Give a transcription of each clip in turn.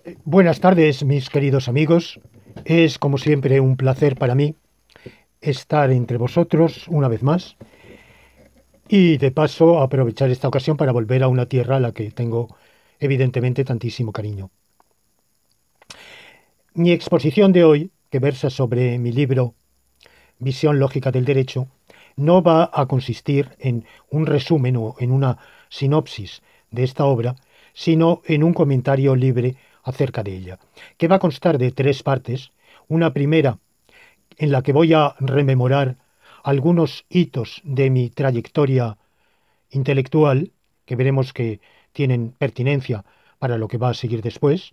Buenas tardes, mis queridos amigos. Es como siempre un placer para mí estar entre vosotros una vez más y de paso aprovechar esta ocasión para volver a una tierra a la que tengo evidentemente tantísimo cariño. Mi exposición de hoy, que versa sobre mi libro Visión lógica del derecho, no va a consistir en un resumen o en una sinopsis de esta obra, sino en un comentario libre acerca de ella, que va a constar de tres partes. Una primera en la que voy a rememorar algunos hitos de mi trayectoria intelectual, que veremos que tienen pertinencia para lo que va a seguir después.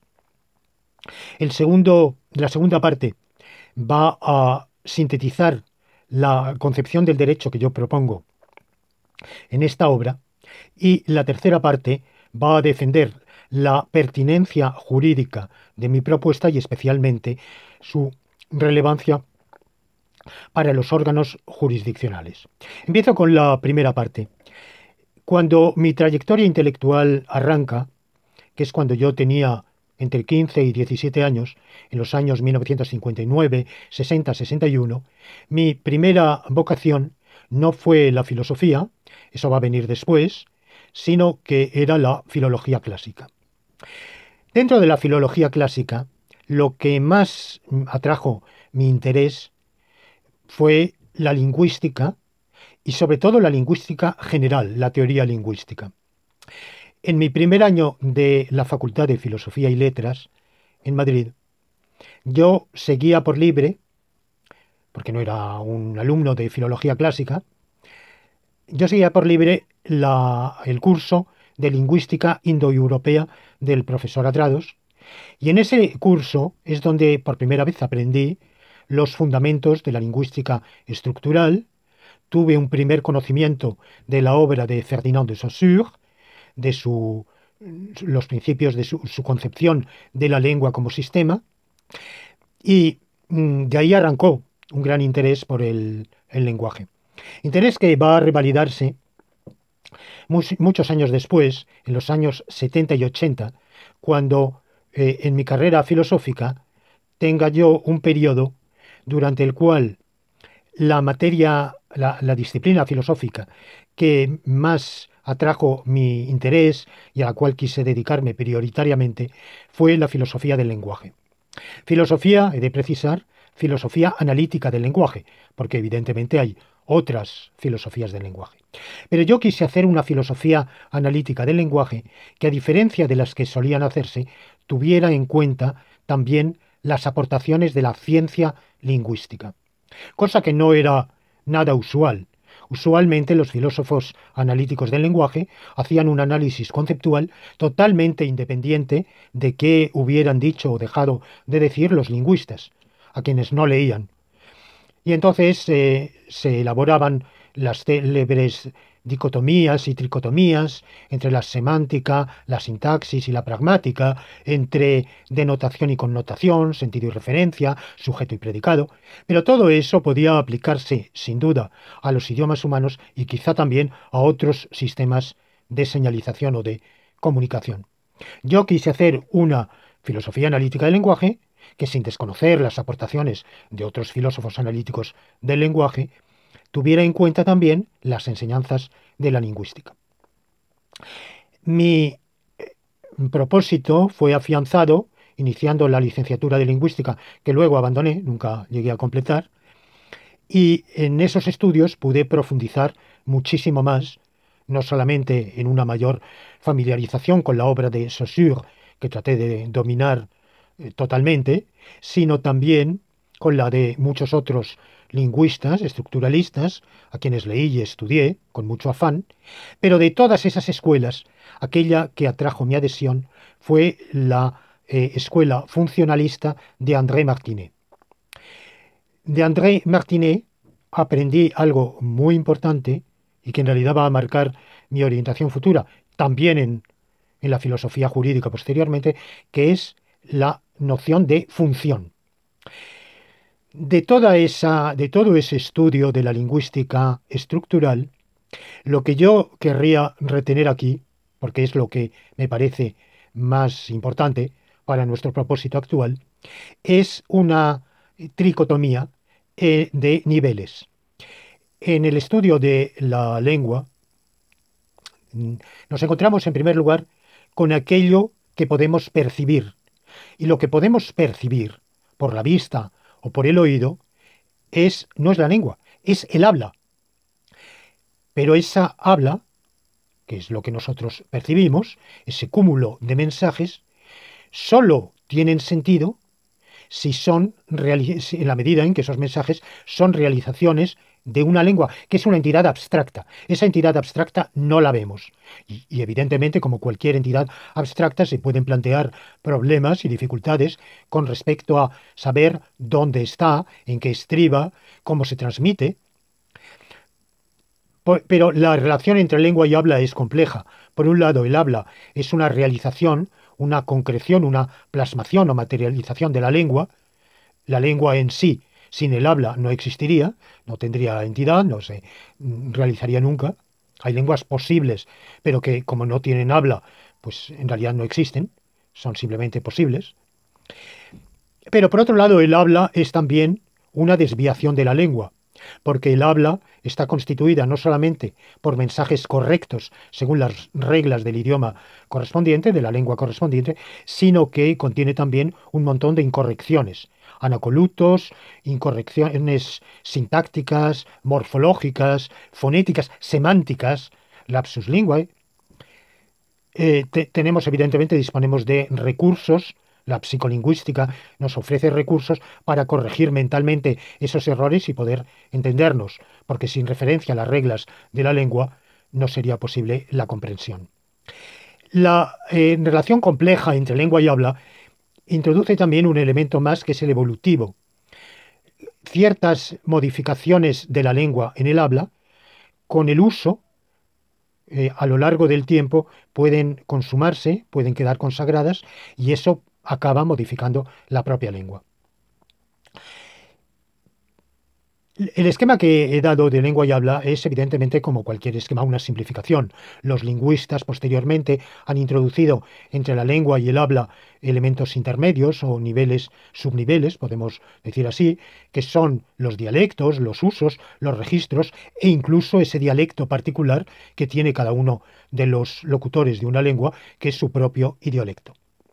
La segunda parte va a sintetizar la concepción del derecho que yo propongo en esta obra, y la tercera parte va a defender la pertinencia jurídica de mi propuesta y especialmente su relevancia para los órganos jurisdiccionales. Empiezo con la primera parte. Cuando mi trayectoria intelectual arranca, que es cuando yo tenía entre 15 y 17 años, en los años 1959, 60, 61, mi primera vocación no fue la filosofía, eso va a venir después, sino que era la filología clásica. Dentro de la filología clásica, lo que más atrajo mi interés fue la lingüística y sobre todo la lingüística general, la teoría lingüística. En mi primer año de la Facultad de Filosofía y Letras en Madrid, yo seguía por libre, porque no era un alumno de filología clásica, yo seguía por libre el curso de lingüística indoeuropea del profesor Adrados, y en ese curso es donde por primera vez aprendí los fundamentos de la lingüística estructural. Tuve un primer conocimiento de la obra de Ferdinand de Saussure, de los principios de su concepción de la lengua como sistema, y de ahí arrancó un gran interés por el lenguaje. Interés que va a revalidarse muchos años después, en los años 70 y 80, cuando en mi carrera filosófica tenga yo un periodo durante el cual la materia, la disciplina filosófica que más atrajo mi interés y a la cual quise dedicarme prioritariamente fue la filosofía del lenguaje. Filosofía, he de precisar, filosofía analítica del lenguaje, porque evidentemente hay otras filosofías del lenguaje. Pero yo quise hacer una filosofía analítica del lenguaje que, a diferencia de las que solían hacerse, tuviera en cuenta también las aportaciones de la ciencia lingüística, cosa que no era nada usual. Usualmente los filósofos analíticos del lenguaje hacían un análisis conceptual totalmente independiente de qué hubieran dicho o dejado de decir los lingüistas, a quienes no leían. Y entonces se elaboraban las célebres dicotomías y tricotomías entre la semántica, la sintaxis y la pragmática, entre denotación y connotación, sentido y referencia, sujeto y predicado, pero todo eso podía aplicarse, sin duda, a los idiomas humanos y quizá también a otros sistemas de señalización o de comunicación. Yo quise hacer una filosofía analítica del lenguaje que, sin desconocer las aportaciones de otros filósofos analíticos del lenguaje, tuviera en cuenta también las enseñanzas de la lingüística. Mi propósito fue afianzado iniciando la licenciatura de lingüística, que luego abandoné, nunca llegué a completar, y en esos estudios pude profundizar muchísimo más, no solamente en una mayor familiarización con la obra de Saussure, que traté de dominar totalmente, sino también con la de muchos otros lingüistas, estructuralistas, a quienes leí y estudié con mucho afán, pero de todas esas escuelas, aquella que atrajo mi adhesión fue la escuela funcionalista de André Martinet. De André Martinet aprendí algo muy importante y que en realidad va a marcar mi orientación futura, también en la filosofía jurídica posteriormente, que es la noción de función. De todo ese estudio de la lingüística estructural, lo que yo querría retener aquí, porque es lo que me parece más importante, para nuestro propósito actual, es una tricotomía de niveles. En el estudio de la lengua, nos encontramos en primer lugar con aquello que podemos percibir. Y lo que podemos percibir por la vista o por el oído no es la lengua, es el habla. Pero esa habla, que es lo que nosotros percibimos, ese cúmulo de mensajes, solo tienen sentido si en la medida en que esos mensajes son realizaciones de una lengua, que es una entidad abstracta. Esa entidad abstracta no la vemos. Y evidentemente, como cualquier entidad abstracta, se pueden plantear problemas y dificultades con respecto a saber dónde está, en qué estriba, cómo se transmite. Pero la relación entre lengua y habla es compleja. Por un lado, el habla es una realización, una concreción, una plasmación o materialización de la lengua. La lengua en sí, sin el habla, no existiría, no tendría entidad, no se realizaría nunca. Hay lenguas posibles, pero que como no tienen habla, pues en realidad no existen, son simplemente posibles. Pero por otro lado, el habla es también una desviación de la lengua, porque el habla está constituida no solamente por mensajes correctos según las reglas del idioma correspondiente, de la lengua correspondiente, sino que contiene también un montón de incorrecciones, anacolutos, incorrecciones sintácticas, morfológicas, fonéticas, semánticas, lapsus linguae. Disponemos de recursos. La psicolingüística nos ofrece recursos para corregir mentalmente esos errores y poder entendernos, porque sin referencia a las reglas de la lengua no sería posible la comprensión. La relación compleja entre lengua y habla introduce también un elemento más, que es el evolutivo. Ciertas modificaciones de la lengua en el habla, con el uso, a lo largo del tiempo, pueden consumarse, pueden quedar consagradas, y eso acaba modificando la propia lengua. El esquema que he dado de lengua y habla es evidentemente, como cualquier esquema, una simplificación. Los lingüistas posteriormente han introducido entre la lengua y el habla elementos intermedios o niveles, subniveles, podemos decir así, que son los dialectos, los usos, los registros e incluso ese dialecto particular que tiene cada uno de los locutores de una lengua, que es su propio idiolecto.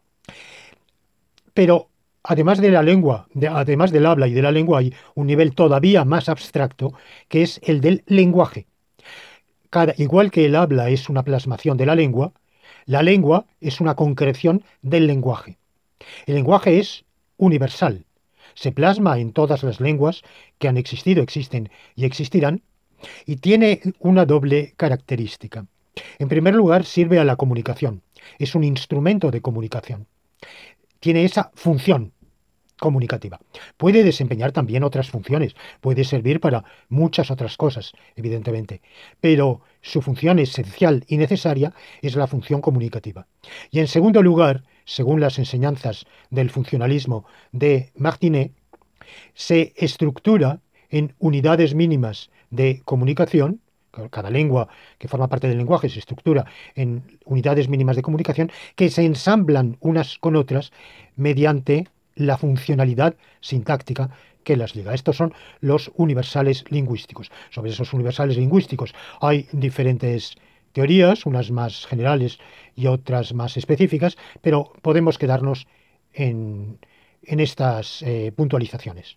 Pero además de la lengua, además del habla y de la lengua, hay un nivel todavía más abstracto, que es el del lenguaje. Igual que el habla es una plasmación de la lengua es una concreción del lenguaje. El lenguaje es universal. Se plasma en todas las lenguas que han existido, existen y existirán, y tiene una doble característica. En primer lugar, sirve a la comunicación. Es un instrumento de comunicación. Tiene esa función comunicativa. Puede desempeñar también otras funciones, puede servir para muchas otras cosas, evidentemente, pero su función esencial y necesaria es la función comunicativa. Y en segundo lugar, según las enseñanzas del funcionalismo de Martinet, se estructura en unidades mínimas de comunicación. Cada lengua que forma parte del lenguaje se estructura en unidades mínimas de comunicación que se ensamblan unas con otras mediante la funcionalidad sintáctica que las liga. Estos son los universales lingüísticos. Sobre esos universales lingüísticos hay diferentes teorías, unas más generales y otras más específicas, pero podemos quedarnos en estas puntualizaciones.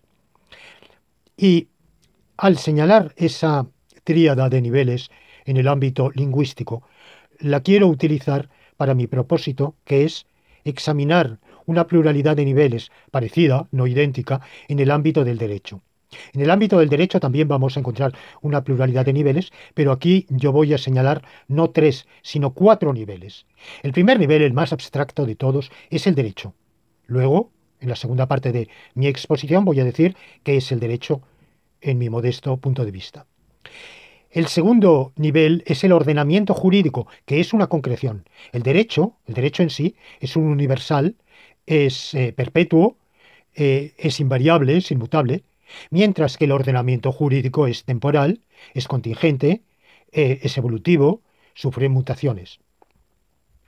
Y al señalar esa tríada de niveles en el ámbito lingüístico, la quiero utilizar para mi propósito, que es examinar una pluralidad de niveles parecida, no idéntica, en el ámbito del derecho. En el ámbito del derecho también vamos a encontrar una pluralidad de niveles, pero aquí yo voy a señalar no 3, sino 4 niveles. El primer nivel, el más abstracto de todos, es el derecho. Luego, en la segunda parte de mi exposición, voy a decir qué es el derecho en mi modesto punto de vista. El segundo nivel es el ordenamiento jurídico, que es una concreción. El derecho en sí, es un universal, es perpetuo, es invariable, es inmutable, mientras que el ordenamiento jurídico es temporal, es contingente, es evolutivo, sufre mutaciones.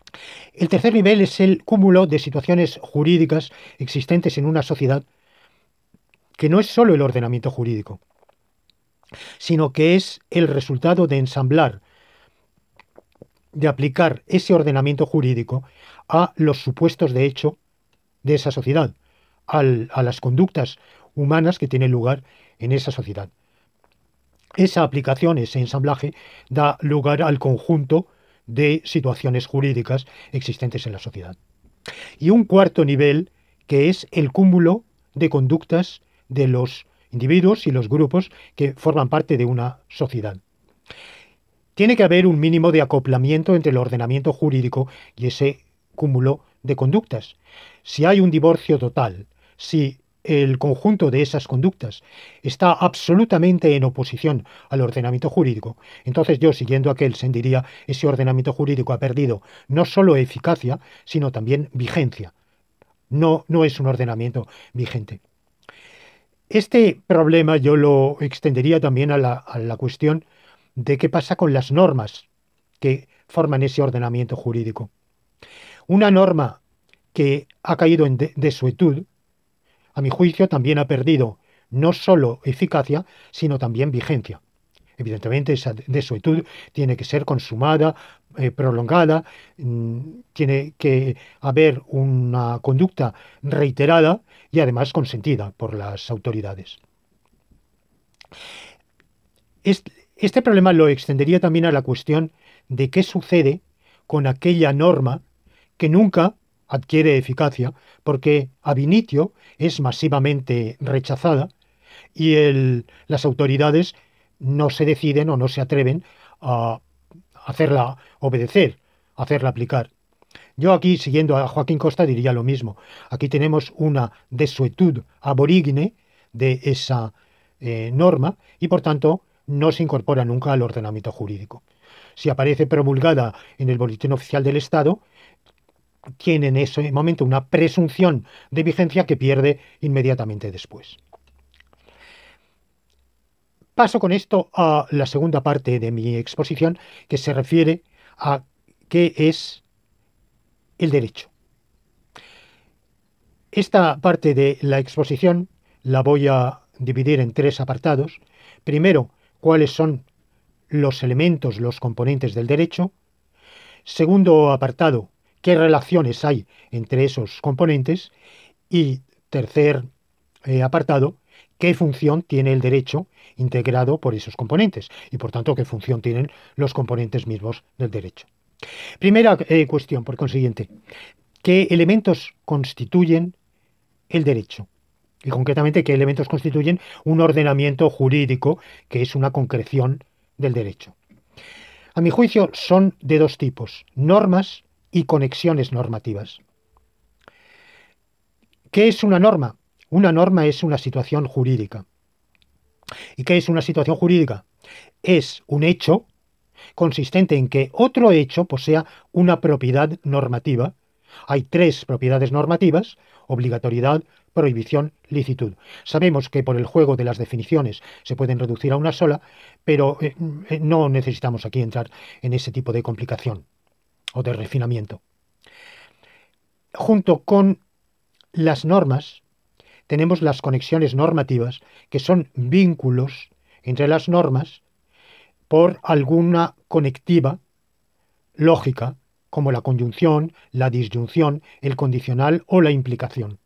El tercer nivel es el cúmulo de situaciones jurídicas existentes en una sociedad, que no es solo el ordenamiento jurídico, sino que es el resultado de ensamblar, de aplicar ese ordenamiento jurídico a los supuestos de hecho de esa sociedad, a las conductas humanas que tienen lugar en esa sociedad. Esa aplicación, ese ensamblaje, da lugar al conjunto de situaciones jurídicas existentes en la sociedad. Y un cuarto nivel, que es el cúmulo de conductas de los individuos y los grupos que forman parte de una sociedad. Tiene que haber un mínimo de acoplamiento entre el ordenamiento jurídico y ese cúmulo de conductas. Si hay un divorcio total, si el conjunto de esas conductas está absolutamente en oposición al ordenamiento jurídico, entonces yo, siguiendo a Kelsen, diría ese ordenamiento jurídico ha perdido no solo eficacia, sino también vigencia. No es un ordenamiento vigente. Este problema yo lo extendería también a la cuestión de qué pasa con las normas que forman ese ordenamiento jurídico. Una norma que ha caído en desuetud, a mi juicio, también ha perdido no solo eficacia, sino también vigencia. Evidentemente, esa desuetud tiene que ser consumada, prolongada, tiene que haber una conducta reiterada y además consentida por las autoridades. Este problema lo extendería también a la cuestión de qué sucede con aquella norma que nunca adquiere eficacia porque ab initio es masivamente rechazada y las autoridades no se deciden o no se atreven a hacerla obedecer, a hacerla aplicar. Yo aquí, siguiendo a Joaquín Costa, diría lo mismo. Aquí tenemos una desuetud aborígine de esa norma y, por tanto, no se incorpora nunca al ordenamiento jurídico. Si aparece promulgada en el Boletín Oficial del Estado, tiene en ese momento una presunción de vigencia que pierde inmediatamente después. Paso con esto a la segunda parte de mi exposición, que se refiere a qué es el derecho. Esta parte de la exposición la voy a dividir en tres apartados. Primero, cuáles son los elementos, los componentes del derecho. Segundo apartado, qué relaciones hay entre esos componentes. Y tercer apartado, qué función tiene el derecho integrado por esos componentes y, por tanto, qué función tienen los componentes mismos del derecho. Primera cuestión, por consiguiente, ¿qué elementos constituyen el derecho? Y concretamente, ¿qué elementos constituyen un ordenamiento jurídico que es una concreción del derecho? A mi juicio, son de dos tipos: normas y conexiones normativas. ¿Qué es una norma? Una norma es una situación jurídica. ¿Y qué es una situación jurídica? Es un hecho consistente en que otro hecho posea una propiedad normativa. Hay tres propiedades normativas: obligatoriedad, prohibición, licitud. Sabemos que por el juego de las definiciones se pueden reducir a una sola, pero no necesitamos aquí entrar en ese tipo de complicación o de refinamiento. Junto con las normas tenemos las conexiones normativas, que son vínculos entre las normas por alguna conectiva lógica, como la conjunción, la disyunción, el condicional o la implicación.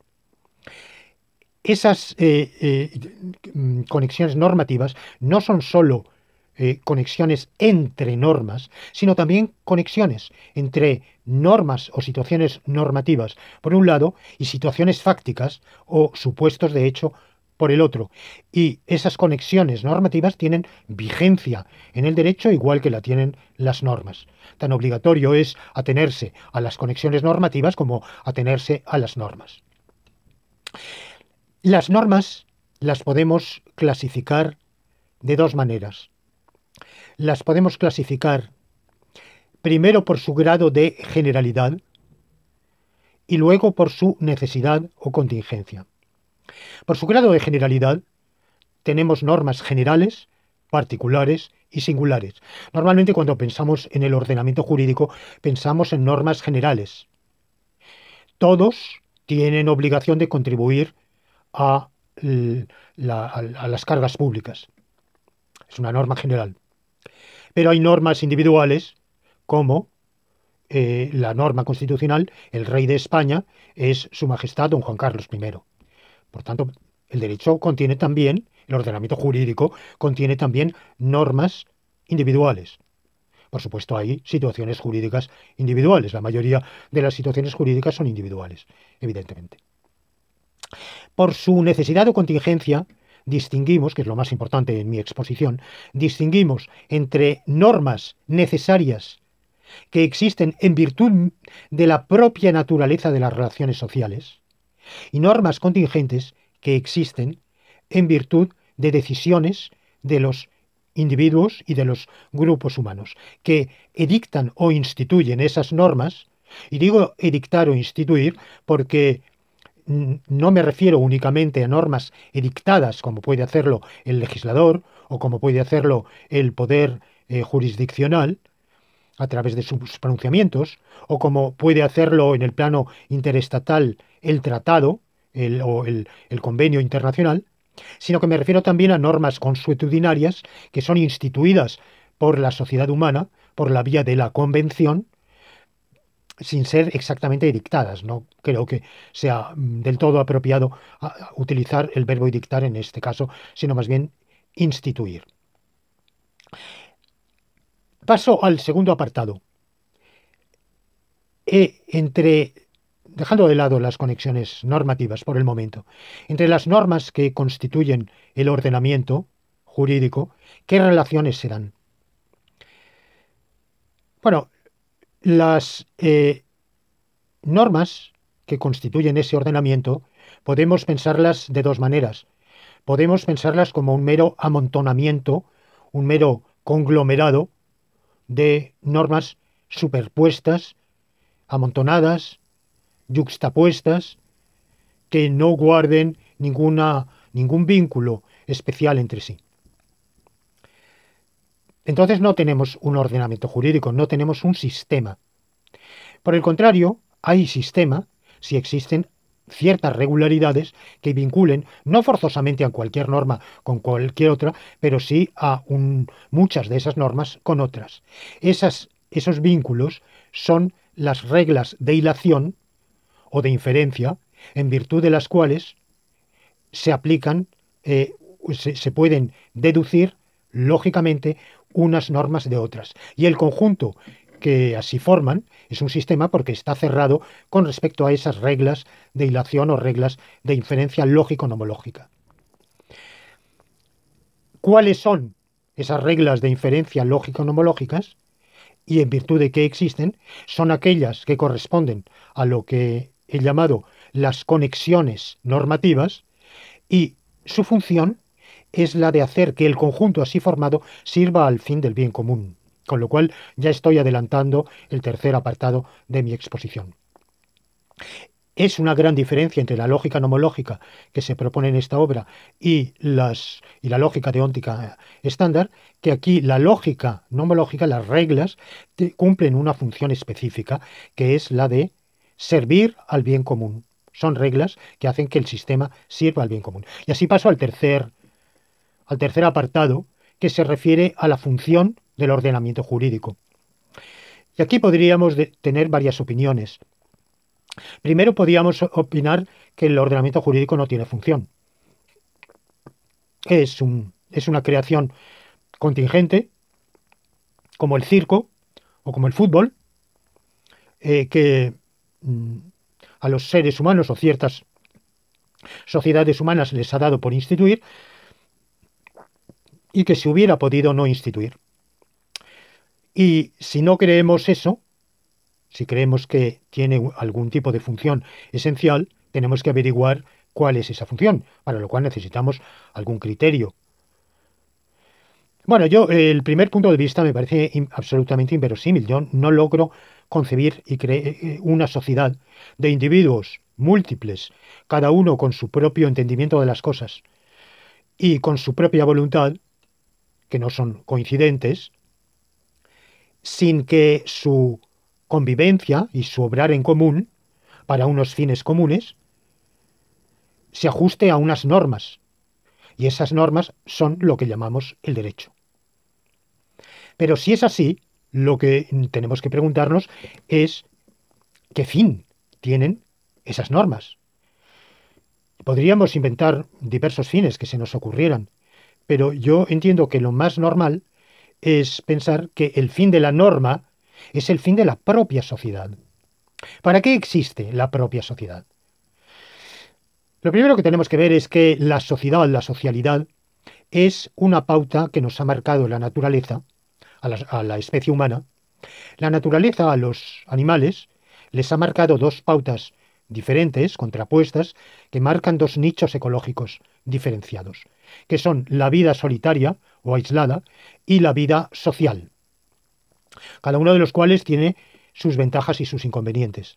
Esas conexiones normativas no son sólo conexiones entre normas, sino también conexiones entre normas o situaciones normativas, por un lado, y situaciones fácticas o supuestos de hecho, por el otro. Y esas conexiones normativas tienen vigencia en el derecho igual que la tienen las normas. Tan obligatorio es atenerse a las conexiones normativas como atenerse a las normas. Las normas las podemos clasificar de dos maneras. Las podemos clasificar primero por su grado de generalidad y luego por su necesidad o contingencia. Por su grado de generalidad tenemos normas generales particulares y singulares. Normalmente cuando pensamos en el ordenamiento jurídico pensamos en normas generales. Todos tienen obligación de contribuir a, a las cargas públicas. Es una norma general. Pero hay normas individuales como la norma constitucional, el rey de España es Su Majestad Don Juan Carlos I. Por tanto, el derecho contiene también, el ordenamiento jurídico contiene también normas individuales. Por supuesto, hay situaciones jurídicas individuales. La mayoría de las situaciones jurídicas son individuales, evidentemente. Por su necesidad o contingencia, distinguimos, que es lo más importante en mi exposición, distinguimos entre normas necesarias que existen en virtud de la propia naturaleza de las relaciones sociales y normas contingentes que existen en virtud de decisiones de los individuos y de los grupos humanos, que edictan o instituyen esas normas, y digo edictar o instituir porque no me refiero únicamente a normas edictadas, como puede hacerlo el legislador o como puede hacerlo el poder jurisdiccional, a través de sus pronunciamientos, o como puede hacerlo en el plano interestatal el tratado el convenio internacional, sino que me refiero también a normas consuetudinarias que son instituidas por la sociedad humana por la vía de la convención, sin ser exactamente dictadas. No creo que sea del todo apropiado utilizar el verbo dictar en este caso, sino más bien instituir. Paso al segundo apartado. Dejando de lado las conexiones normativas por el momento, entre las normas que constituyen el ordenamiento jurídico, ¿qué relaciones se dan? Bueno, las normas que constituyen ese ordenamiento podemos pensarlas de dos maneras. Podemos pensarlas como un mero amontonamiento, un mero conglomerado de normas superpuestas, amontonadas, yuxtapuestas, que no guarden ningún vínculo especial entre sí. Entonces no tenemos un ordenamiento jurídico, no tenemos un sistema. Por el contrario, hay sistema si existen ciertas regularidades que vinculen, no forzosamente a cualquier norma con cualquier otra, pero sí a muchas de esas normas con otras. Esos vínculos son las reglas de hilación o de inferencia, en virtud de las cuales se aplican, se pueden deducir lógicamente unas normas de otras. Y el conjunto que así forman es un sistema porque está cerrado con respecto a esas reglas de hilación o reglas de inferencia lógico-nomológica. ¿Cuáles son esas reglas de inferencia lógico-nomológicas? Y en virtud de qué existen, son aquellas que corresponden a lo que he llamado las conexiones normativas, y su función es la de hacer que el conjunto así formado sirva al fin del bien común, con lo cual ya estoy adelantando el tercer apartado de mi exposición. Es una gran diferencia entre la lógica nomológica que se propone en esta obra y la lógica deóntica estándar, que aquí la lógica nomológica, las reglas, cumplen una función específica, que es la de servir al bien común. Son reglas que hacen que el sistema sirva al bien común. Y así paso al tercer apartado, que se refiere a la función del ordenamiento jurídico. Y aquí podríamos tener varias opiniones. Primero podríamos opinar que el ordenamiento jurídico no tiene función. Es una creación contingente, como el circo o como el fútbol, que a los seres humanos o ciertas sociedades humanas les ha dado por instituir, y que se hubiera podido no instituir. Y si no creemos eso, si creemos que tiene algún tipo de función esencial, tenemos que averiguar cuál es esa función, para lo cual necesitamos algún criterio. Bueno, el primer punto de vista me parece absolutamente inverosímil. Yo no logro concebir una sociedad de individuos múltiples, cada uno con su propio entendimiento de las cosas y con su propia voluntad, que no son coincidentes, sin que su convivencia y su obrar en común para unos fines comunes se ajuste a unas normas, y esas normas son lo que llamamos el derecho. Pero si es así, lo que tenemos que preguntarnos es qué fin tienen esas normas. Podríamos inventar diversos fines que se nos ocurrieran, pero yo entiendo que lo más normal es pensar que el fin de la norma es el fin de la propia sociedad. ¿Para qué existe la propia sociedad? Lo primero que tenemos que ver es que la sociedad, la socialidad, es una pauta que nos ha marcado la naturaleza, a la especie humana. La naturaleza a los animales les ha marcado dos pautas diferentes, contrapuestas, que marcan dos nichos ecológicos diferenciados, que son la vida solitaria o aislada y la vida social, cada uno de los cuales tiene sus ventajas y sus inconvenientes.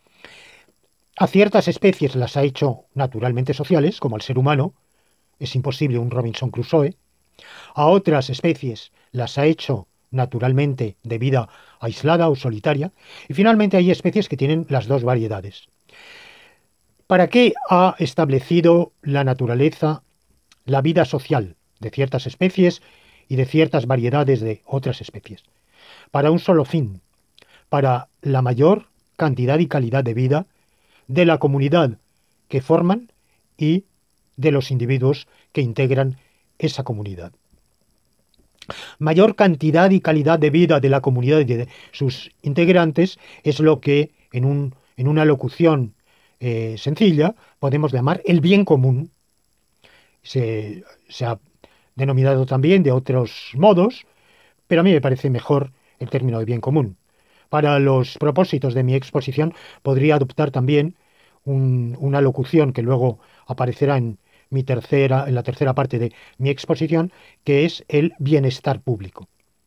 A ciertas especies las ha hecho naturalmente sociales, como al ser humano, es imposible un Robinson Crusoe. A otras especies las ha hecho naturalmente de vida aislada o solitaria. Y finalmente hay especies que tienen las dos variedades. ¿Para qué ha establecido la naturaleza la vida social de ciertas especies y de ciertas variedades de otras especies? Para un solo fin, para la mayor cantidad y calidad de vida de la comunidad que forman y de los individuos que integran esa comunidad. Mayor cantidad y calidad de vida de la comunidad y de sus integrantes es lo que en una locución sencilla podemos llamar el bien común. Se ha denominado también de otros modos, pero a mí me parece mejor el término de bien común. Para los propósitos de mi exposición podría adoptar también una locución que luego aparecerá en la tercera parte de mi exposición, que es el bienestar público.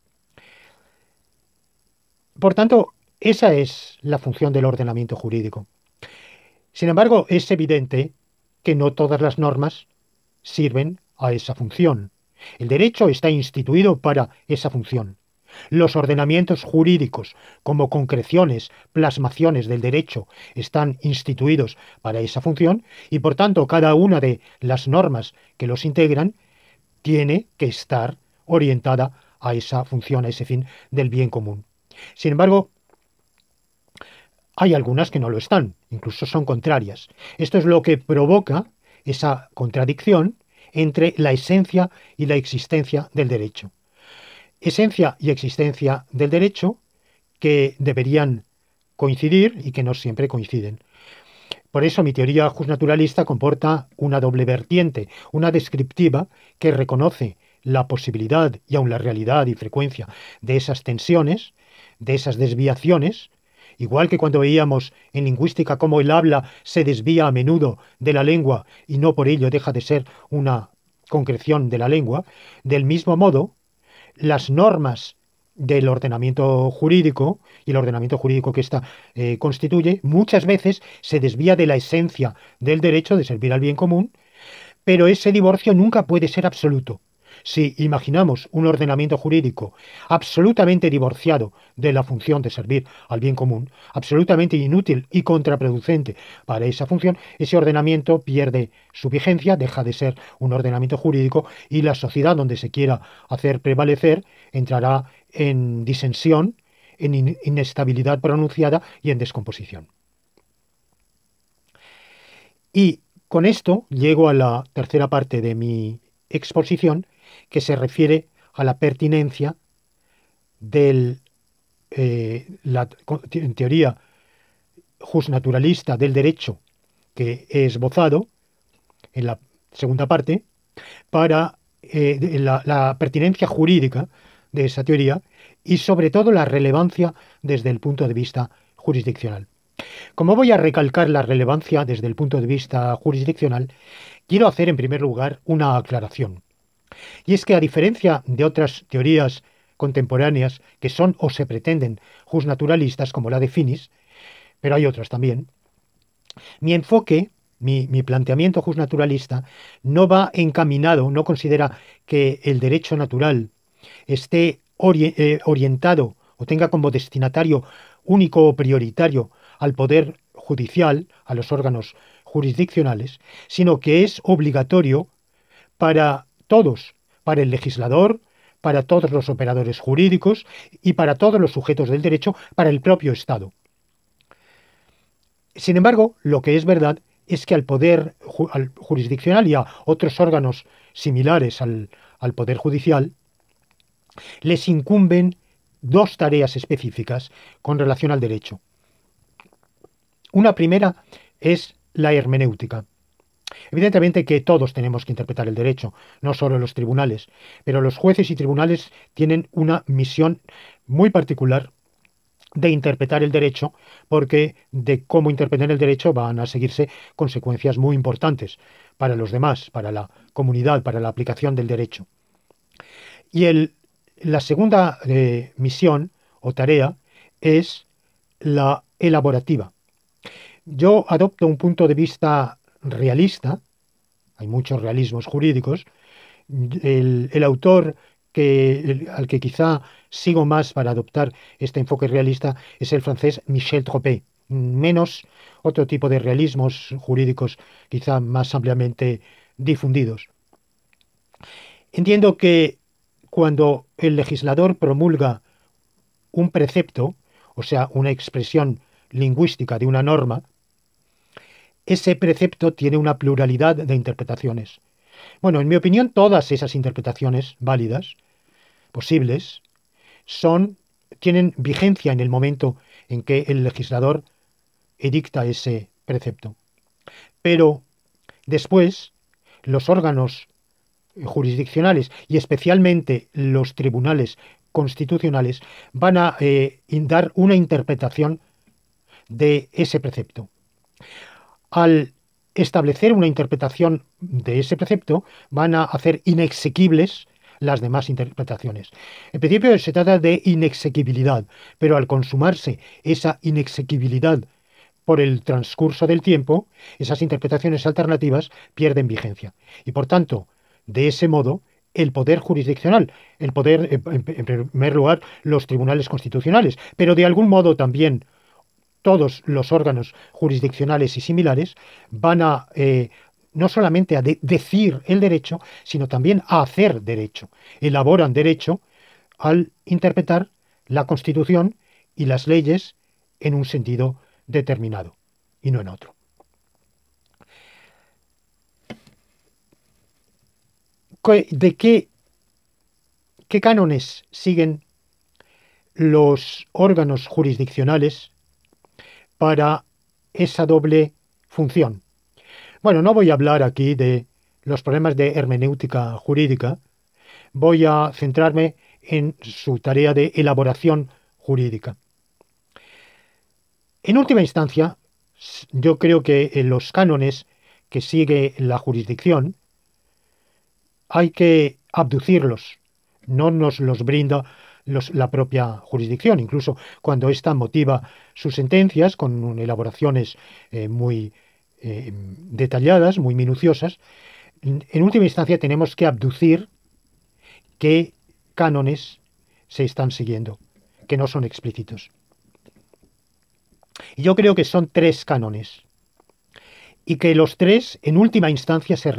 Por tanto, esa es la función del ordenamiento jurídico. Sin embargo, es evidente que no todas las normas sirven a esa función. El derecho está instituido para esa función. Los ordenamientos jurídicos, como concreciones, plasmaciones del derecho, están instituidos para esa función y, por tanto, cada una de las normas que los integran tiene que estar orientada a esa función, a ese fin del bien común. Sin embargo, hay algunas que no lo están, incluso son contrarias. Esto es lo que provoca esa contradicción entre la esencia y la existencia del derecho. Esencia y existencia del derecho que deberían coincidir y que no siempre coinciden. Por eso mi teoría justnaturalista comporta una doble vertiente, una descriptiva que reconoce la posibilidad y aun la realidad y frecuencia de esas tensiones, de esas desviaciones, igual que cuando veíamos en lingüística cómo el habla se desvía a menudo de la lengua y no por ello deja de ser una concreción de la lengua, del mismo modo, las normas del ordenamiento jurídico y el ordenamiento jurídico que ésta constituye muchas veces se desvía de la esencia del derecho de servir al bien común, pero ese divorcio nunca puede ser absoluto. Si imaginamos un ordenamiento jurídico absolutamente divorciado de la función de servir al bien común, absolutamente inútil y contraproducente para esa función, ese ordenamiento pierde su vigencia, deja de ser un ordenamiento jurídico y la sociedad donde se quiera hacer prevalecer entrará en disensión, en inestabilidad pronunciada y en descomposición. Y con esto llego a la tercera parte de mi exposición, que se refiere a la pertinencia de la teoría justnaturalista del derecho que he esbozado en la segunda parte para la pertinencia jurídica de esa teoría y sobre todo la relevancia desde el punto de vista jurisdiccional. Como voy a recalcar la relevancia desde el punto de vista jurisdiccional, quiero hacer en primer lugar una aclaración. Y es que a diferencia de otras teorías contemporáneas que son o se pretenden justnaturalistas como la de Finis, pero hay otras también, mi enfoque, mi planteamiento justnaturalista no va encaminado, no considera que el derecho natural esté orientado o tenga como destinatario único o prioritario al poder judicial, a los órganos jurisdiccionales, sino que es obligatorio para todos, para el legislador, para todos los operadores jurídicos y para todos los sujetos del derecho, para el propio Estado. Sin embargo, lo que es verdad es que al poder al jurisdiccional y a otros órganos similares al poder judicial, les incumben dos tareas específicas con relación al derecho. Una primera es la hermenéutica. Evidentemente que todos tenemos que interpretar el derecho, no solo los tribunales, pero los jueces y tribunales tienen una misión muy particular de interpretar el derecho, porque de cómo interpretar el derecho van a seguirse consecuencias muy importantes para los demás, para la comunidad, para la aplicación del derecho. Y la segunda misión o tarea es la elaborativa. Yo adopto un punto de vista realista, hay muchos realismos jurídicos. El autor al que quizá sigo más para adoptar este enfoque realista es el francés Michel Troppé, menos otro tipo de realismos jurídicos quizá más ampliamente difundidos. Entiendo que cuando el legislador promulga un precepto, o sea, una expresión lingüística de una norma, ese precepto tiene una pluralidad de interpretaciones. Bueno, en mi opinión, todas esas interpretaciones válidas, posibles, tienen vigencia en el momento en que el legislador edicta ese precepto. Pero después, los órganos jurisdiccionales y especialmente los tribunales constitucionales van a dar una interpretación de ese precepto. Al establecer una interpretación de ese precepto, van a hacer inexequibles las demás interpretaciones. En principio se trata de inexequibilidad, pero al consumarse esa inexequibilidad por el transcurso del tiempo, esas interpretaciones alternativas pierden vigencia. Y por tanto, de ese modo, el poder jurisdiccional, el poder, en primer lugar, los tribunales constitucionales, pero de algún modo también todos los órganos jurisdiccionales y similares van a no solamente a decir el derecho, sino también a hacer derecho. Elaboran derecho al interpretar la Constitución y las leyes en un sentido determinado y no en otro. ¿De qué cánones siguen los órganos jurisdiccionales para esa doble función? Bueno, no voy a hablar aquí de los problemas de hermenéutica jurídica, voy a centrarme en su tarea de elaboración jurídica. En última instancia, yo creo que en los cánones que sigue la jurisdicción hay que abducirlos, no nos los brinda la propia jurisdicción, incluso cuando ésta motiva sus sentencias con elaboraciones muy detalladas, muy minuciosas. En última instancia tenemos que abducir qué cánones se están siguiendo, que no son explícitos. Y yo creo que son 3 cánones, y que los 3 en última instancia se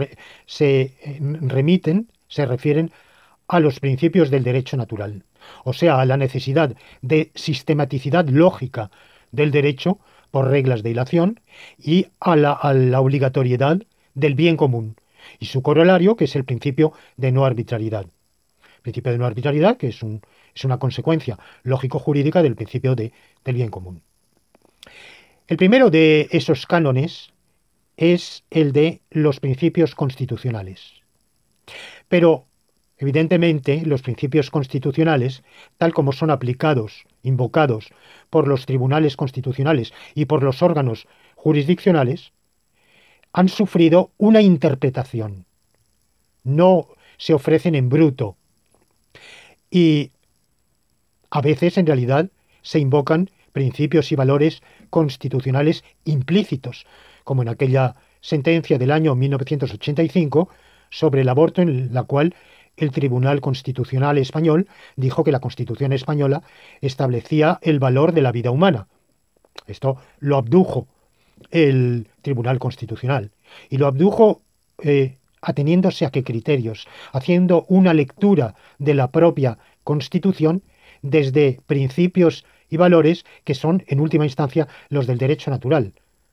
refieren a los principios del derecho natural, o sea, a la necesidad de sistematicidad lógica del derecho por reglas de ilación y a la obligatoriedad del bien común y su corolario, que es el principio de no arbitrariedad. El principio de no arbitrariedad, que es una consecuencia lógico-jurídica del principio del bien común. El primero de esos cánones es el de los principios constitucionales. Pero, evidentemente, los principios constitucionales, tal como son aplicados, invocados por los tribunales constitucionales y por los órganos jurisdiccionales, han sufrido una interpretación. No se ofrecen en bruto. Y a veces, en realidad, se invocan principios y valores constitucionales implícitos, como en aquella sentencia del año 1985 sobre el aborto, en la cual el Tribunal Constitucional Español dijo que la Constitución española establecía el valor de la vida humana. Esto lo abdujo el Tribunal Constitucional y lo abdujo ateniéndose a qué criterios, haciendo una lectura de la propia Constitución desde principios y valores que son, en última instancia, los del derecho natural,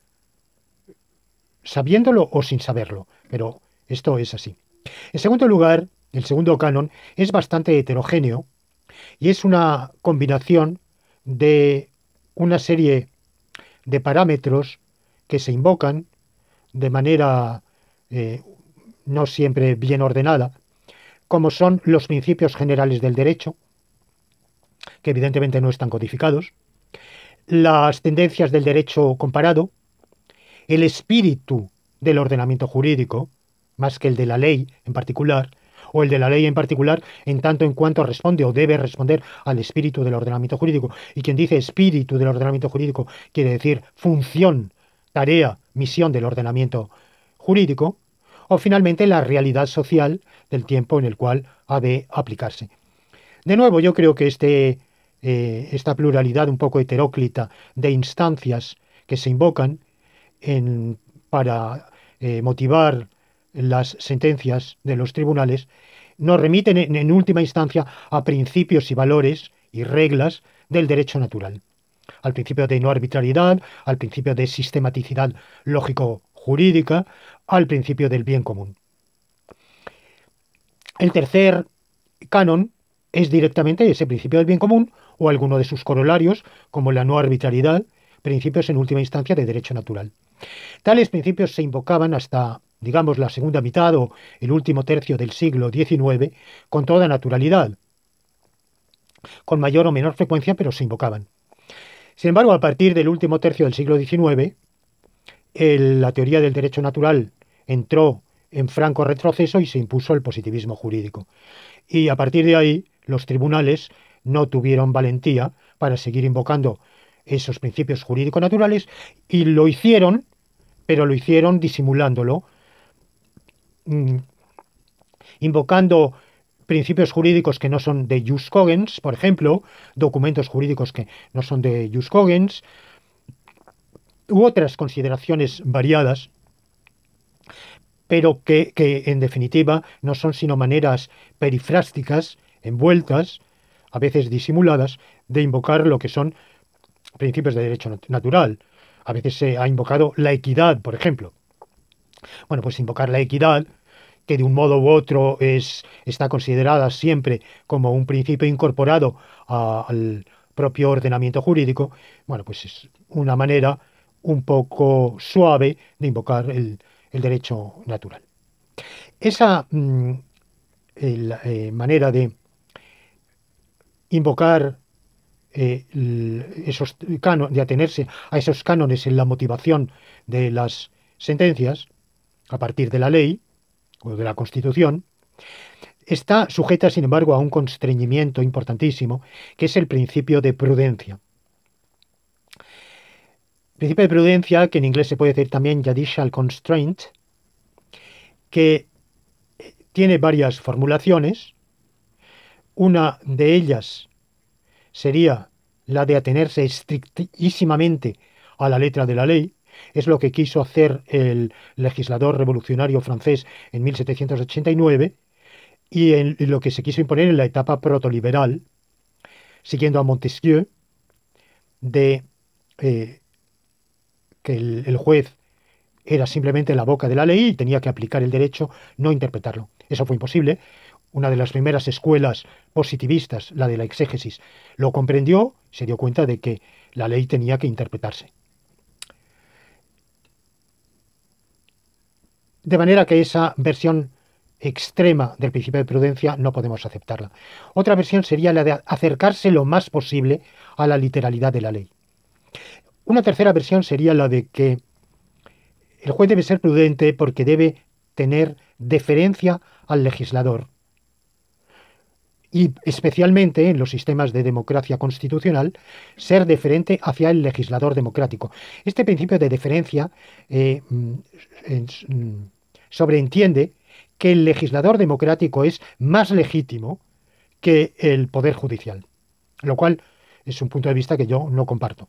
sabiéndolo o sin saberlo, pero esto es así. En segundo lugar, el segundo canon es bastante heterogéneo y es una combinación de una serie de parámetros que se invocan de manera no siempre bien ordenada, como son los principios generales del derecho, que evidentemente no están codificados, las tendencias del derecho comparado, el espíritu del ordenamiento jurídico, más que el de la ley en particular, o el de la ley en particular en tanto en cuanto responde o debe responder al espíritu del ordenamiento jurídico. Y quien dice espíritu del ordenamiento jurídico quiere decir función, tarea, misión del ordenamiento jurídico, o finalmente la realidad social del tiempo en el cual ha de aplicarse. De nuevo, yo creo que esta pluralidad un poco heteróclita de instancias que se invocan para motivar las sentencias de los tribunales nos remiten en última instancia a principios y valores y reglas del derecho natural. Al principio de no arbitrariedad, al principio de sistematicidad lógico-jurídica, al principio del bien común. El tercer canon es directamente ese principio del bien común o alguno de sus corolarios, como la no arbitrariedad, principios en última instancia de derecho natural. Tales principios se invocaban hasta, digamos, la segunda mitad o el último tercio del siglo XIX con toda naturalidad, con mayor o menor frecuencia, pero se invocaban. Sin embargo, a partir del último tercio del siglo XIX, la teoría del derecho natural entró en franco retroceso y se impuso el positivismo jurídico. Y a partir de ahí, los tribunales no tuvieron valentía para seguir invocando esos principios jurídico-naturales y lo hicieron, pero lo hicieron disimulándolo, invocando principios jurídicos que no son de jus cogens, por ejemplo, documentos jurídicos que no son de jus cogens, u otras consideraciones variadas, pero que en definitiva no son sino maneras perifrásticas, envueltas, a veces disimuladas, de invocar lo que son principios de derecho natural. A veces se ha invocado la equidad, por ejemplo. Bueno, pues invocar la equidad, que de un modo u otro está considerada siempre como un principio incorporado al propio ordenamiento jurídico, bueno, pues es una manera un poco suave de invocar el derecho natural. Esa manera de invocar de atenerse a esos cánones en la motivación de las sentencias a partir de la ley o de la Constitución, está sujeta, sin embargo, a un constreñimiento importantísimo, que es el principio de prudencia. Principio de prudencia, que en inglés se puede decir también judicial constraint, que tiene varias formulaciones. Una de ellas sería la de atenerse estrictísimamente a la letra de la ley. Es lo que quiso hacer el legislador revolucionario francés en 1789 y en lo que se quiso imponer en la etapa protoliberal, siguiendo a Montesquieu, de que el juez era simplemente la boca de la ley y tenía que aplicar el derecho, no interpretarlo. Eso fue imposible. Una de las primeras escuelas positivistas, la de la exégesis, lo comprendió, se dio cuenta de que la ley tenía que interpretarse. De manera que esa versión extrema del principio de prudencia no podemos aceptarla. Otra versión sería la de acercarse lo más posible a la literalidad de la ley. Una tercera versión sería la de que el juez debe ser prudente porque debe tener deferencia al legislador. Y especialmente en los sistemas de democracia constitucional, ser deferente hacia el legislador democrático. Este principio de deferencia sobreentiende que el legislador democrático es más legítimo que el poder judicial, lo cual es un punto de vista que yo no comparto.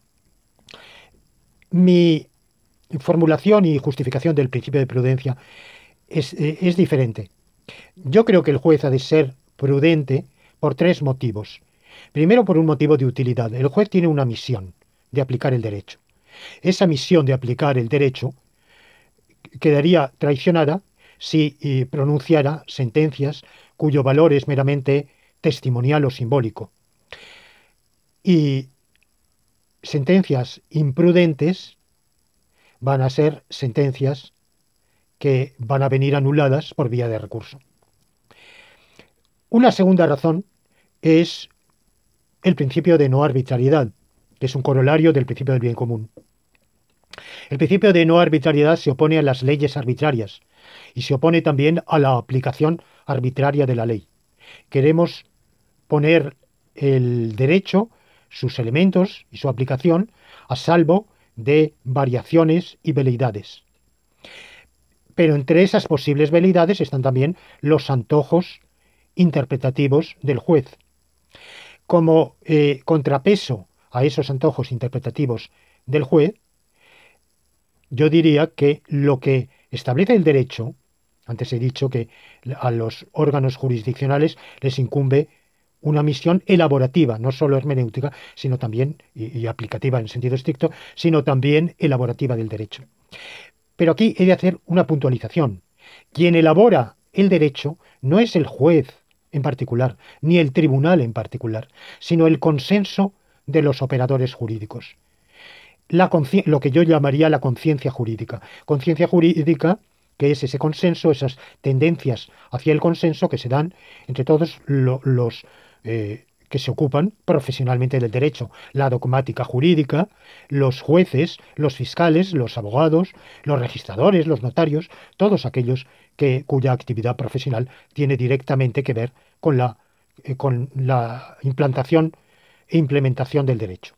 Mi formulación y justificación del principio de prudencia es diferente. Yo creo que el juez ha de ser prudente por tres motivos. Primero, por un motivo de utilidad. El juez tiene una misión de aplicar el derecho. Esa misión de aplicar el derecho quedaría traicionada si pronunciara sentencias cuyo valor es meramente testimonial o simbólico. Y sentencias imprudentes van a ser sentencias que van a venir anuladas por vía de recurso. Una segunda razón es el principio de no arbitrariedad, que es un corolario del principio del bien común. El principio de no arbitrariedad se opone a las leyes arbitrarias y se opone también a la aplicación arbitraria de la ley. Queremos poner el derecho, sus elementos y su aplicación a salvo de variaciones y veleidades. Pero entre esas posibles veleidades están también los antojos interpretativos del juez. Como contrapeso a esos antojos interpretativos del juez, yo diría que lo que establece el derecho, antes he dicho que a los órganos jurisdiccionales les incumbe una misión elaborativa, no solo hermenéutica, sino también, y aplicativa en sentido estricto, sino también elaborativa del derecho. Pero aquí he de hacer una puntualización. Quien elabora el derecho no es el juez en particular, ni el tribunal en particular, sino el consenso de los operadores jurídicos. Lo que yo llamaría la conciencia jurídica. Conciencia jurídica que es ese consenso, esas tendencias hacia el consenso que se dan entre todos los que se ocupan profesionalmente del derecho, la dogmática jurídica, los jueces, los fiscales, los abogados, los registradores, los notarios, todos aquellos cuya actividad profesional tiene directamente que ver con la implantación e implementación del derecho.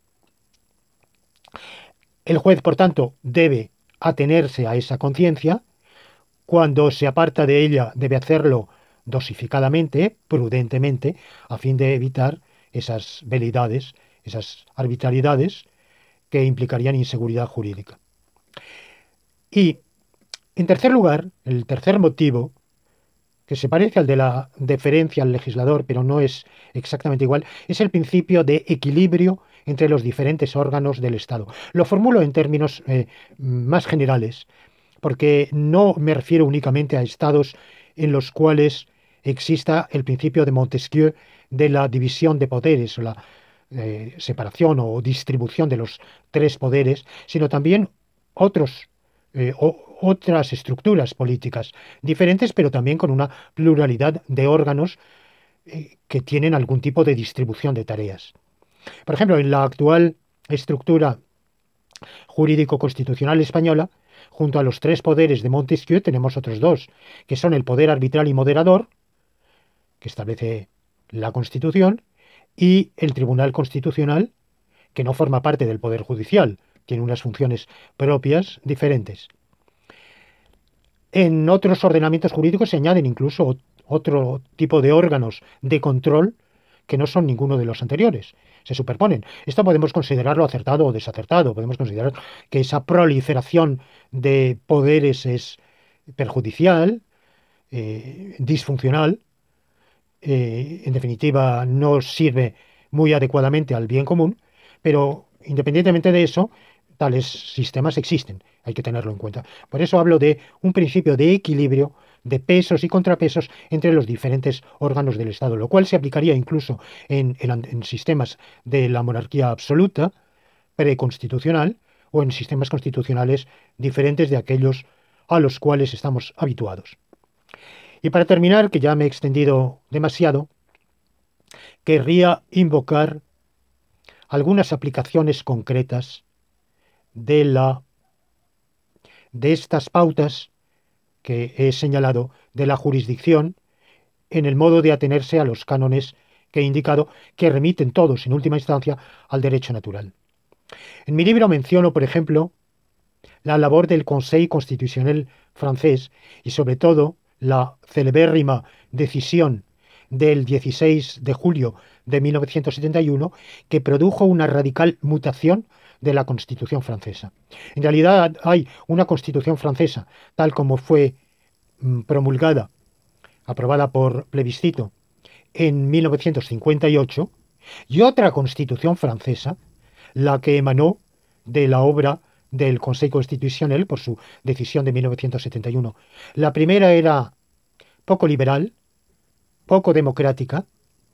El juez, por tanto, debe atenerse a esa conciencia. Cuando se aparta de ella, debe hacerlo dosificadamente, prudentemente, a fin de evitar esas veleidades, esas arbitrariedades que implicarían inseguridad jurídica. Y, en tercer lugar, el tercer motivo, que se parece al de la deferencia al legislador, pero no es exactamente igual, es el principio de equilibrio entre los diferentes órganos del Estado. Lo formulo en términos más generales, porque no me refiero únicamente a estados en los cuales exista el principio de Montesquieu de la división de poderes o la separación o distribución de los tres poderes, sino también otras estructuras políticas diferentes, pero también con una pluralidad de órganos que tienen algún tipo de distribución de tareas. Por ejemplo, en la actual estructura jurídico-constitucional española, junto a los tres poderes de Montesquieu tenemos otros dos, que son el poder arbitral y moderador, que establece la Constitución, y el Tribunal Constitucional, que no forma parte del Poder Judicial, tiene unas funciones propias diferentes. En otros ordenamientos jurídicos se añaden incluso otro tipo de órganos de control que no son ninguno de los anteriores. Se superponen. Esto podemos considerarlo acertado o desacertado. Podemos considerar que esa proliferación de poderes es perjudicial, disfuncional, en definitiva no sirve muy adecuadamente al bien común, pero independientemente de eso, tales sistemas existen, hay que tenerlo en cuenta. Por eso hablo de un principio de equilibrio, de pesos y contrapesos entre los diferentes órganos del Estado, lo cual se aplicaría incluso en sistemas de la monarquía absoluta, preconstitucional, o en sistemas constitucionales diferentes de aquellos a los cuales estamos habituados. Y para terminar, que ya me he extendido demasiado, querría invocar algunas aplicaciones concretas de estas pautas que he señalado de la jurisdicción en el modo de atenerse a los cánones que he indicado, que remiten todos, en última instancia, al derecho natural. En mi libro menciono, por ejemplo, la labor del Conseil Constitutionnel francés y, sobre todo, la celebérrima decisión del 16 de julio de 1971, que produjo una radical mutación de la Constitución francesa. En realidad hay una Constitución francesa, tal como fue promulgada, aprobada por plebiscito en 1958, y otra Constitución francesa, la que emanó de la obra del Conseil Constitutionnel por su decisión de 1971. La primera era poco liberal, poco democrática,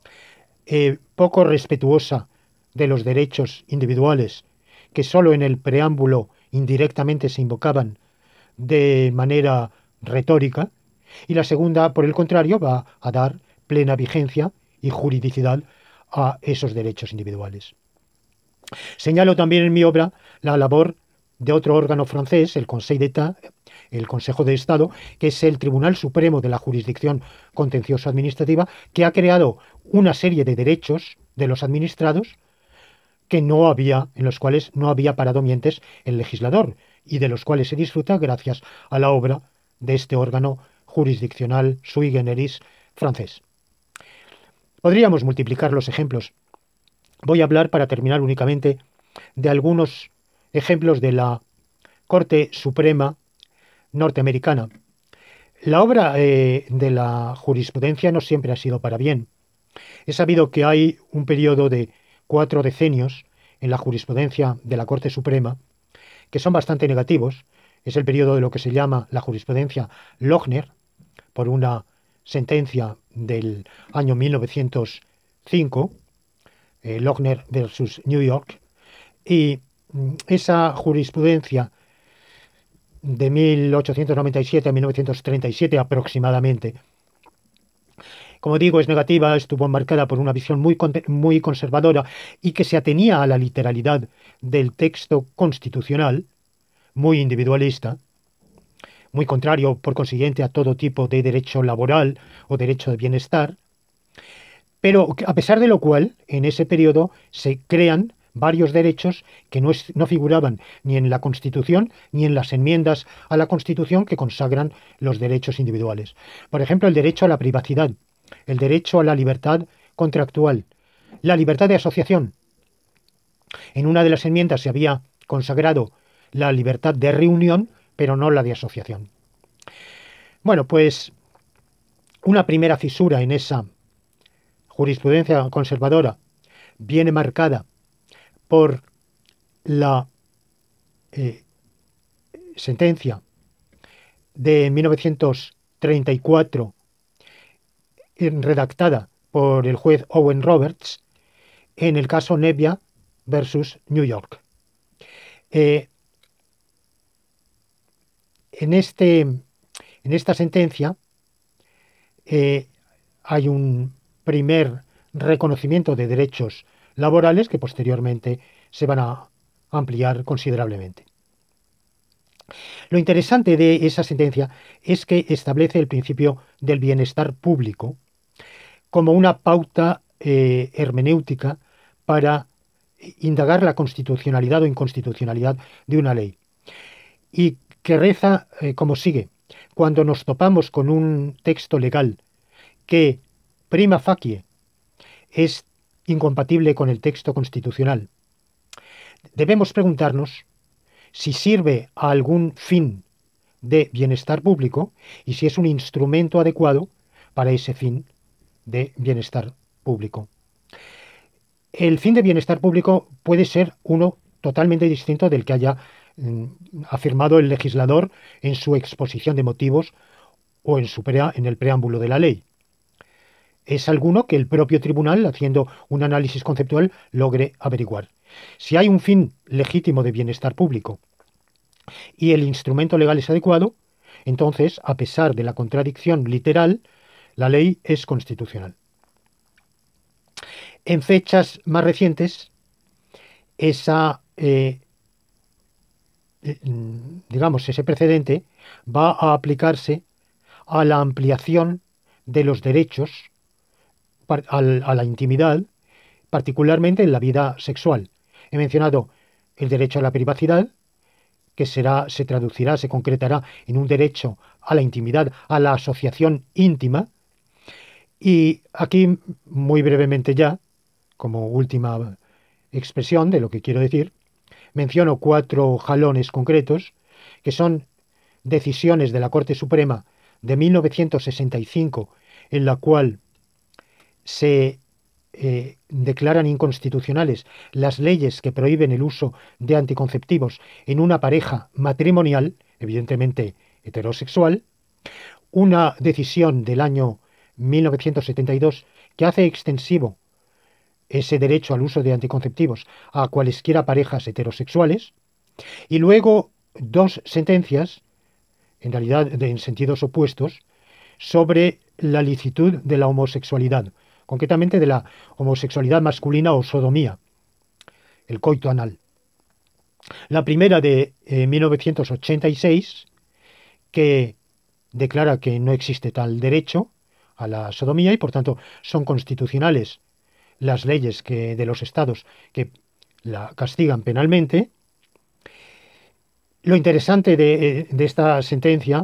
poco respetuosa de los derechos individuales, que sólo en el preámbulo indirectamente se invocaban de manera retórica, y la segunda, por el contrario, va a dar plena vigencia y juridicidad a esos derechos individuales. Señalo también en mi obra la labor de otro órgano francés, el Conseil d'État, el Consejo de Estado, que es el Tribunal Supremo de la Jurisdicción Contencioso Administrativa, que ha creado una serie de derechos de los administrados que no había, en los cuales no había parado mientes el legislador, y de los cuales se disfruta gracias a la obra de este órgano jurisdiccional sui generis francés. Podríamos multiplicar los ejemplos. Voy a hablar, para terminar, únicamente de algunos ejemplos de la Corte Suprema norteamericana. La obra de la jurisprudencia no siempre ha sido para bien. He sabido que hay un periodo de 4 decenios en la jurisprudencia de la Corte Suprema que son bastante negativos. Es el periodo de lo que se llama la jurisprudencia Lochner, por una sentencia del año 1905, Lochner versus New York, y esa jurisprudencia de 1897 a 1937 aproximadamente, como digo, es negativa, estuvo marcada por una visión muy conservadora y que se atenía a la literalidad del texto constitucional, muy individualista, muy contrario, por consiguiente, a todo tipo de derecho laboral o derecho de bienestar, pero a pesar de lo cual, en ese periodo se crean varios derechos que no figuraban ni en la Constitución ni en las enmiendas a la Constitución que consagran los derechos individuales. Por ejemplo, el derecho a la privacidad, el derecho a la libertad contractual, la libertad de asociación. En una de las enmiendas se había consagrado la libertad de reunión, pero no la de asociación. Bueno, pues una primera fisura en esa jurisprudencia conservadora viene marcada por la sentencia de 1934 redactada por el juez Owen Roberts en el caso Nevia versus New York. En esta sentencia hay un primer reconocimiento de derechos laborales que posteriormente se van a ampliar considerablemente. Lo interesante de esa sentencia es que establece el principio del bienestar público como una pauta hermenéutica para indagar la constitucionalidad o inconstitucionalidad de una ley. Y que reza como sigue: cuando nos topamos con un texto legal que prima facie es incompatible con el texto constitucional, debemos preguntarnos si sirve a algún fin de bienestar público y si es un instrumento adecuado para ese fin de bienestar público. El fin de bienestar público puede ser uno totalmente distinto del que haya afirmado el legislador en su exposición de motivos o en el preámbulo de la ley. Es alguno que el propio tribunal, haciendo un análisis conceptual, logre averiguar. Si hay un fin legítimo de bienestar público y el instrumento legal es adecuado, entonces, a pesar de la contradicción literal, la ley es constitucional. En fechas más recientes, ese precedente va a aplicarse a la ampliación de los derechos a la intimidad, particularmente en la vida sexual. He mencionado el derecho a la privacidad, que se traducirá, se concretará en un derecho a la intimidad, a la asociación íntima. Y aquí, muy brevemente ya, como última expresión de lo que quiero decir, menciono 4 jalones concretos, que son decisiones de la Corte Suprema de 1965, en la cual se declaran inconstitucionales las leyes que prohíben el uso de anticonceptivos en una pareja matrimonial, evidentemente heterosexual, una decisión del año 1972 que hace extensivo ese derecho al uso de anticonceptivos a cualesquiera parejas heterosexuales, y luego 2 sentencias, en realidad en sentidos opuestos, sobre la licitud de la homosexualidad, concretamente de la homosexualidad masculina o sodomía, el coito anal. La primera de 1986, que declara que no existe tal derecho a la sodomía y por tanto son constitucionales las leyes de los estados que la castigan penalmente. Lo interesante de esta sentencia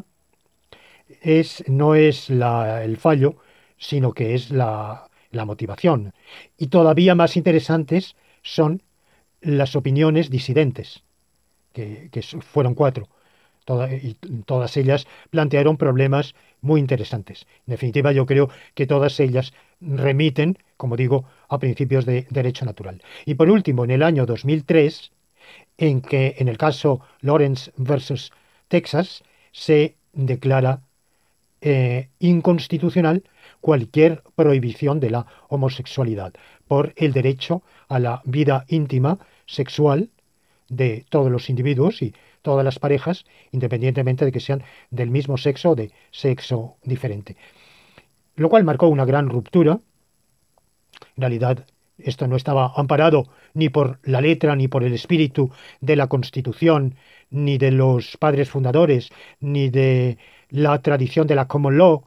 no es el fallo, sino que es la motivación. Y todavía más interesantes son las opiniones disidentes, que fueron 4. Y todas ellas plantearon problemas muy interesantes. En definitiva, yo creo que todas ellas remiten, como digo, a principios de derecho natural. Y por último, en el año 2003, en el caso Lawrence versus Texas, se declara inconstitucional cualquier prohibición de la homosexualidad por el derecho a la vida íntima sexual de todos los individuos y todas las parejas, independientemente de que sean del mismo sexo o de sexo diferente. Lo cual marcó una gran ruptura. En realidad, esto no estaba amparado ni por la letra, ni por el espíritu de la Constitución, ni de los padres fundadores, ni de la tradición de la common law,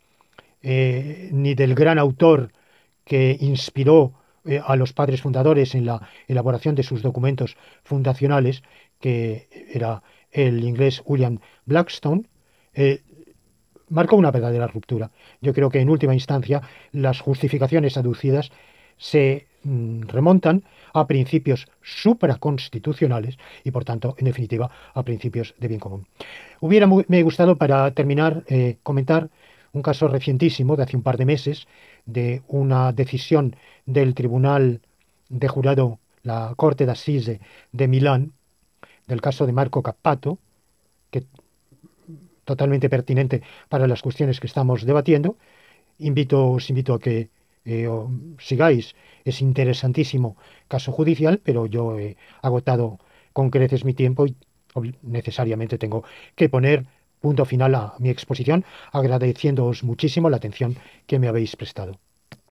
ni del gran autor que inspiró a los padres fundadores en la elaboración de sus documentos fundacionales, que era el inglés William Blackstone. Marcó una verdadera ruptura. Yo creo que en última instancia las justificaciones aducidas se remontan a principios supraconstitucionales y por tanto, en definitiva, a principios de bien común. Me gustado, para terminar, comentar un caso recientísimo de hace un par de meses de una decisión del Tribunal de Jurado, la Corte d'Assise de Milán, del caso de Marco Cappato, que totalmente pertinente para las cuestiones que estamos debatiendo. Os invito a que sigáis. Es interesantísimo caso judicial, pero yo he agotado con creces mi tiempo y necesariamente tengo que poner punto final a mi exposición, agradeciéndoos muchísimo la atención que me habéis prestado.